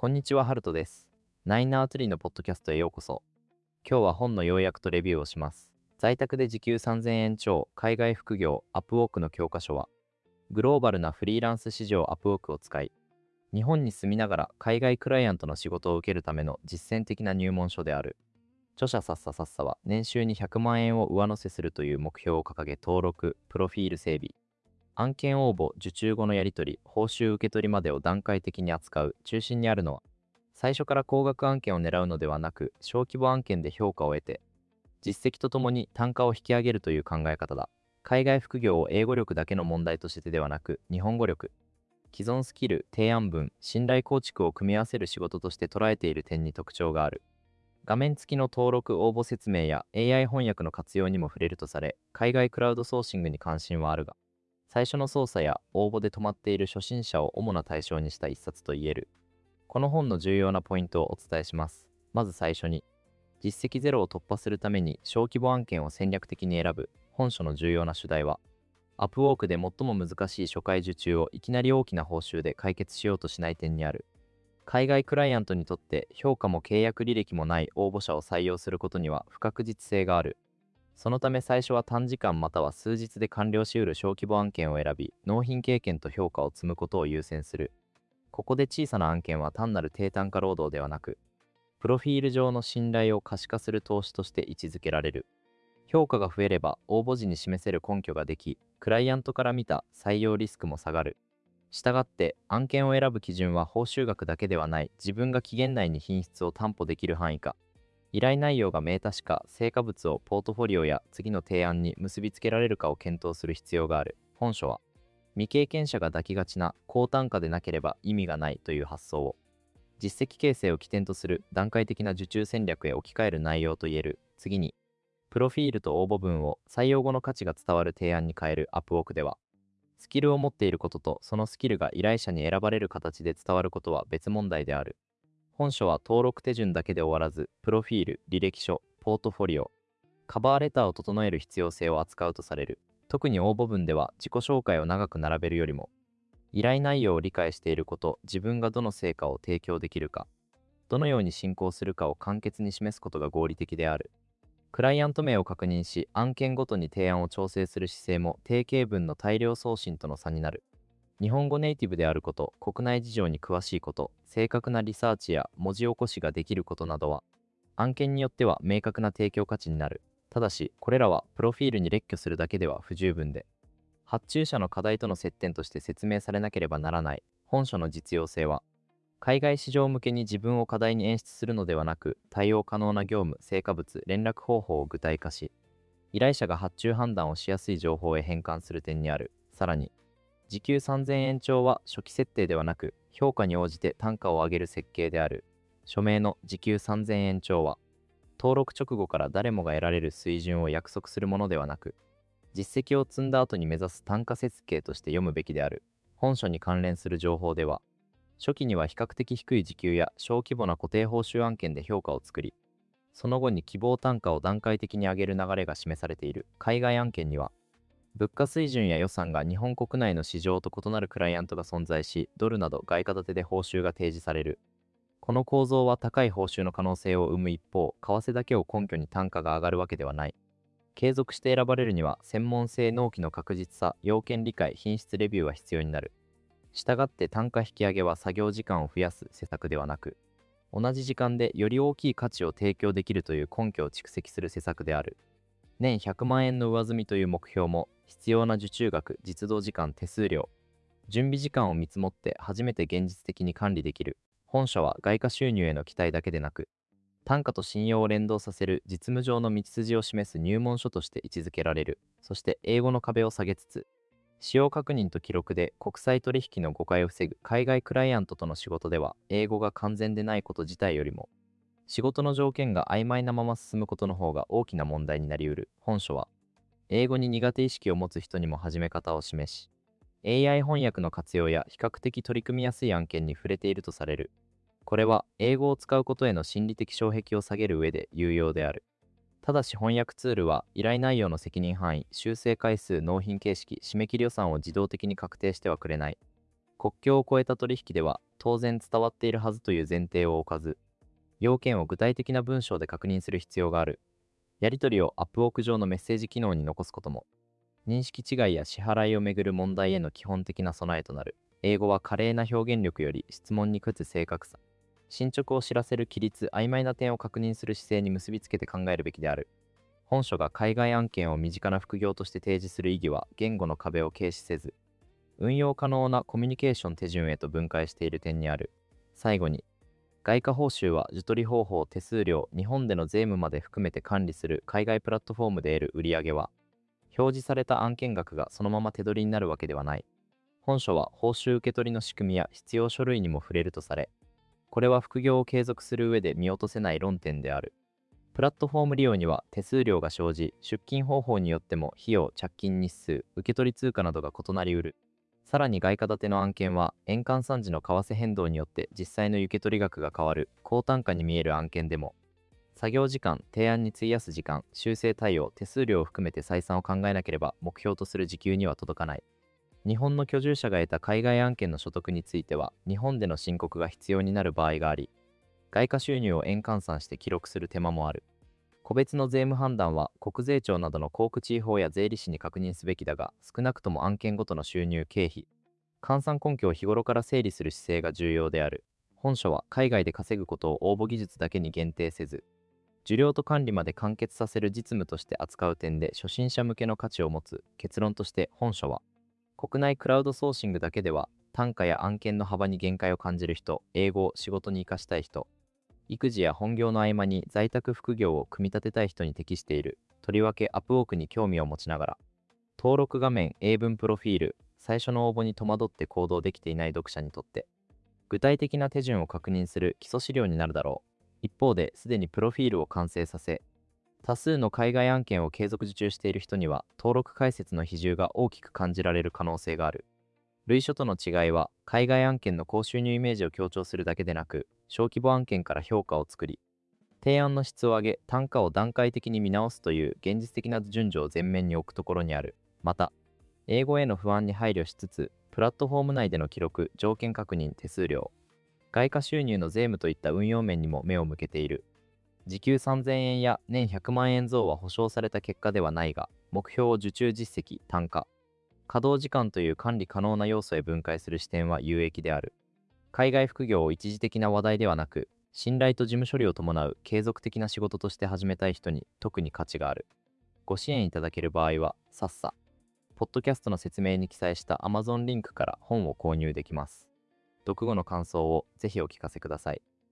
こんにちは、ハルトです。ナインナーツリーのポッドキャストへようこそ。今日は本の要約とレビューをします。在宅で時給3000円超、海外副業、アップウォークの教科書は、グローバルなフリーランス市場アップウォークを使い、日本に住みながら海外クライアントの仕事を受けるための実践的な入門書である。著者さっささっさは年収に100万円を上乗せするという目標を掲げ登録、プロフィール整備、案件応募、受注後のやり取り、報酬受け取りまでを段階的に扱う中心にあるのは、最初から高額案件を狙うのではなく、小規模案件で評価を得て、実績とともに単価を引き上げるという考え方だ。海外副業を英語力だけの問題としてではなく、日本語力、既存スキル、提案文、信頼構築を組み合わせる仕事として捉えている点に特徴がある。画面付きの登録応募説明や AI 翻訳の活用にも触れるとされ、海外クラウドソーシングに関心はあるが、最初の操作や応募で止まっている初心者を主な対象にした一冊と言える。この本の重要なポイントをお伝えします。まず最初に、実績ゼロを突破するために小規模案件を戦略的に選ぶ。本書の重要な主題は、アップウォークで最も難しい初回受注をいきなり大きな報酬で解決しようとしない点にある。海外クライアントにとって評価も契約履歴もない応募者を採用することには不確実性がある。そのため最初は短時間または数日で完了しうる小規模案件を選び、納品経験と評価を積むことを優先する。ここで小さな案件は単なる低単価労働ではなく、プロフィール上の信頼を可視化する投資として位置づけられる。評価が増えれば応募時に示せる根拠ができ、クライアントから見た採用リスクも下がる。したがって案件を選ぶ基準は報酬額だけではない、自分が期限内に品質を担保できる範囲か、依頼内容が明確か、成果物をポートフォリオや次の提案に結びつけられるかを検討する必要がある。本書は、未経験者が抱きがちな高単価でなければ意味がないという発想を、実績形成を起点とする段階的な受注戦略へ置き換える内容といえる。次に、プロフィールと応募文を採用後の価値が伝わる提案に変えるアップウォークでは、スキルを持っていることとそのスキルが依頼者に選ばれる形で伝わることは別問題である。本書は登録手順だけで終わらず、プロフィール、履歴書、ポートフォリオ、カバーレターを整える必要性を扱うとされる。特に応募文では自己紹介を長く並べるよりも、依頼内容を理解していること、自分がどの成果を提供できるか、どのように進行するかを簡潔に示すことが合理的である。クライアント名を確認し、案件ごとに提案を調整する姿勢も定型文の大量送信との差になる。日本語ネイティブであること、国内事情に詳しいこと、正確なリサーチや文字起こしができることなどは、案件によっては明確な提供価値になる。ただし、これらはプロフィールに列挙するだけでは不十分で、発注者の課題との接点として説明されなければならない。本書の実用性は、海外市場向けに自分を課題に演出するのではなく、対応可能な業務、成果物、連絡方法を具体化し、依頼者が発注判断をしやすい情報へ変換する点にある。さらに、時給3000円超は初期設定ではなく、評価に応じて単価を上げる設計である。署名の時給3000円超は、登録直後から誰もが得られる水準を約束するものではなく、実績を積んだ後に目指す単価設計として読むべきである。本書に関連する情報では、初期には比較的低い時給や小規模な固定報酬案件で評価を作り、その後に希望単価を段階的に上げる流れが示されている。海外案件には、物価水準や予算が日本国内の市場と異なるクライアントが存在し、ドルなど外貨建てで報酬が提示される。この構造は高い報酬の可能性を生む一方、為替だけを根拠に単価が上がるわけではない。継続して選ばれるには、専門性、納期の確実さ、要件理解、品質レビューは必要になる。したがって単価引き上げは作業時間を増やす施策ではなく、同じ時間でより大きい価値を提供できるという根拠を蓄積する施策である。年100万円の上積みという目標も、必要な受注額、実動時間、手数料、準備時間を見積もって初めて現実的に管理できる。本書は外貨収入への期待だけでなく、単価と信用を連動させる実務上の道筋を示す入門書として位置づけられる。そして英語の壁を下げつつ、使用確認と記録で国際取引の誤解を防ぐ。海外クライアントとの仕事では、英語が完全でないこと自体よりも、仕事の条件が曖昧なまま進むことの方が大きな問題になりうる。本書は、英語に苦手意識を持つ人にも始め方を示し、AI 翻訳の活用や比較的取り組みやすい案件に触れているとされる。これは、英語を使うことへの心理的障壁を下げる上で有用である。ただし翻訳ツールは依頼内容の責任範囲、修正回数、納品形式、締め切り予算を自動的に確定してはくれない。 国境を越えた取引では当然伝わっているはずという前提を置かず、要件を具体的な文章で確認する必要がある。やり取りをアップウォーク上のメッセージ機能に残すことも、認識違いや支払いをめぐる問題への基本的な備えとなる。英語は華麗な表現力より質問に屈つ正確さ、進捗を知らせる規律、曖昧な点を確認する姿勢に結びつけて考えるべきである。本書が海外案件を身近な副業として提示する意義は、言語の壁を軽視せず、運用可能なコミュニケーション手順へと分解している点にある。最後に、外貨報酬は受取方法、手数料、日本での税務まで含めて管理する海外プラットフォームで得る売上は、表示された案件額がそのまま手取りになるわけではない。本書は報酬受け取りの仕組みや必要書類にも触れるとされ、これは副業を継続する上で見落とせない論点である。プラットフォーム利用には手数料が生じ、出金方法によっても費用、着金日数、受取通貨などが異なりうる。さらに外貨建ての案件は円換算時の為替変動によって実際の受取額が変わる高単価に見える案件でも、作業時間、提案に費やす時間、修正対応、手数料を含めて採算を考えなければ目標とする時給には届かない。日本の居住者が得た海外案件の所得については、日本での申告が必要になる場合があり、外貨収入を円換算して記録する手間もある。個別の税務判断は国税庁などの航空地位法や税理士に確認すべきだが、少なくとも案件ごとの収入、経費、換算根拠を日頃から整理する姿勢が重要である。本書は海外で稼ぐことを応募技術だけに限定せず、受領と管理まで完結させる実務として扱う点で初心者向けの価値を持つ。結論として本書は、国内クラウドソーシングだけでは単価や案件の幅に限界を感じる人、英語を仕事に生かしたい人、育児や本業の合間に在宅副業を組み立てたい人に適している。とりわけアップウォークに興味を持ちながら、登録画面、英文プロフィール、最初の応募に戸惑って行動できていない読者にとって、具体的な手順を確認する基礎資料になるだろう。一方で、すでにプロフィールを完成させ、多数の海外案件を継続受注している人には、登録解説の比重が大きく感じられる可能性がある。類書との違いは、海外案件の高収入イメージを強調するだけでなく、小規模案件から評価を作り、提案の質を上げ、単価を段階的に見直すという現実的な順序を前面に置くところにある。また、英語への不安に配慮しつつ、プラットフォーム内での記録、条件確認、手数料、外貨収入の税務といった運用面にも目を向けている。時給3000円や年100万円増は保証された結果ではないが、目標を受注実績、単価、稼働時間という管理可能な要素へ分解する視点は有益である。海外副業を一時的な話題ではなく、信頼と事務処理を伴う継続的な仕事として始めたい人に特に価値がある。ご支援いただける場合は、さっさ、ポッドキャストの説明に記載した Amazon リンクから本を購入できます。読後の感想をぜひお聞かせください。